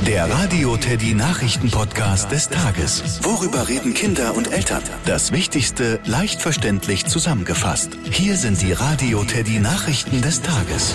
Der Radio Teddy Nachrichten-Podcast des Tages. Worüber reden Kinder und Eltern? Das Wichtigste leicht verständlich zusammengefasst. Hier sind die Radio Teddy Nachrichten des Tages.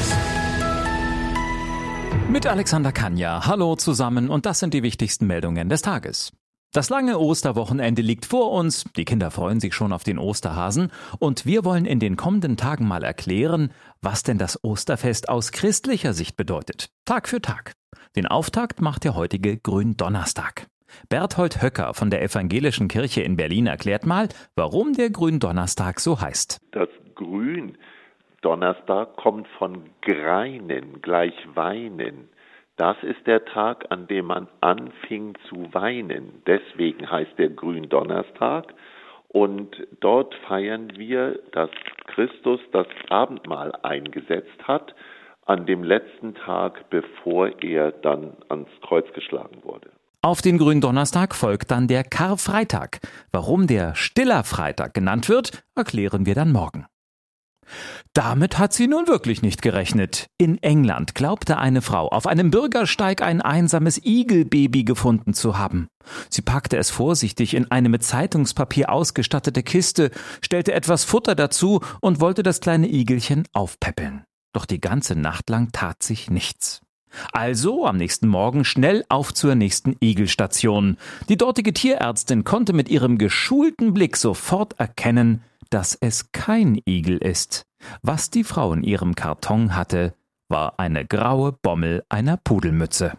Mit Alexander Kanja. Hallo zusammen und das sind die wichtigsten Meldungen des Tages. Das lange Osterwochenende liegt vor uns, die Kinder freuen sich schon auf den Osterhasen und wir wollen in den kommenden Tagen mal erklären, was denn das Osterfest aus christlicher Sicht bedeutet, Tag für Tag. Den Auftakt macht der heutige Gründonnerstag. Berthold Höcker von der Evangelischen Kirche in Berlin erklärt mal, warum der Gründonnerstag so heißt. Das Gründonnerstag kommt von greinen, gleich weinen. Das ist der Tag, an dem man anfing zu weinen. Deswegen heißt der Gründonnerstag. Und dort feiern wir, dass Christus das Abendmahl eingesetzt hat, an dem letzten Tag, bevor er dann ans Kreuz geschlagen wurde. Auf den Gründonnerstag folgt dann der Karfreitag. Warum der Stiller Freitag genannt wird, erklären wir dann morgen. Damit hat sie nun wirklich nicht gerechnet. In England glaubte eine Frau, auf einem Bürgersteig ein einsames Igelbaby gefunden zu haben. Sie packte es vorsichtig in eine mit Zeitungspapier ausgestattete Kiste, stellte etwas Futter dazu und wollte das kleine Igelchen aufpäppeln. Doch die ganze Nacht lang tat sich nichts. Also am nächsten Morgen schnell auf zur nächsten Igelstation. Die dortige Tierärztin konnte mit ihrem geschulten Blick sofort erkennen, dass es kein Igel ist. Was die Frau in ihrem Karton hatte, war eine graue Bommel einer Pudelmütze.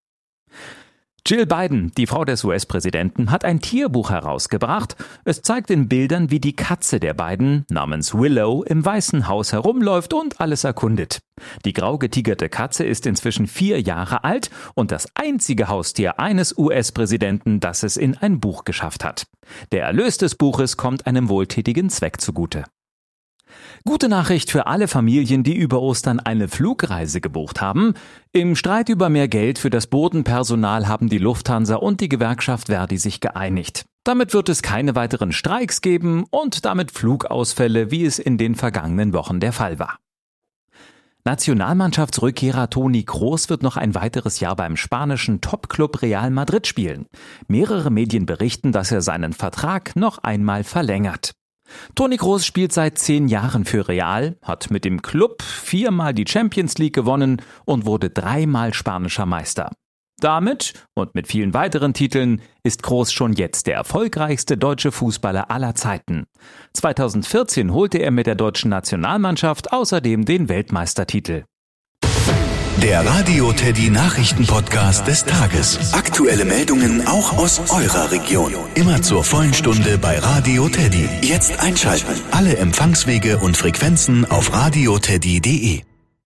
Jill Biden, die Frau des US-Präsidenten, hat ein Tierbuch herausgebracht. Es zeigt in Bildern, wie die Katze der beiden, namens Willow, im Weißen Haus herumläuft und alles erkundet. Die grau getigerte Katze ist inzwischen 4 Jahre alt und das einzige Haustier eines US-Präsidenten, das es in ein Buch geschafft hat. Der Erlös des Buches kommt einem wohltätigen Zweck zugute. Gute Nachricht für alle Familien, die über Ostern eine Flugreise gebucht haben. Im Streit über mehr Geld für das Bodenpersonal haben die Lufthansa und die Gewerkschaft Verdi sich geeinigt. Damit wird es keine weiteren Streiks geben und damit Flugausfälle, wie es in den vergangenen Wochen der Fall war. Nationalmannschaftsrückkehrer Toni Kroos wird noch ein weiteres Jahr beim spanischen Topclub Real Madrid spielen. Mehrere Medien berichten, dass er seinen Vertrag noch einmal verlängert. Toni Kroos spielt seit 10 Jahren für Real, hat mit dem Club 4-mal die Champions League gewonnen und wurde 3-mal spanischer Meister. Damit und mit vielen weiteren Titeln ist Kroos schon jetzt der erfolgreichste deutsche Fußballer aller Zeiten. 2014 holte er mit der deutschen Nationalmannschaft außerdem den Weltmeistertitel. Der Radio Teddy Nachrichten-Podcast des Tages. Aktuelle Meldungen auch aus eurer Region. Immer zur vollen Stunde bei Radio Teddy. Jetzt einschalten. Alle Empfangswege und Frequenzen auf radioteddy.de.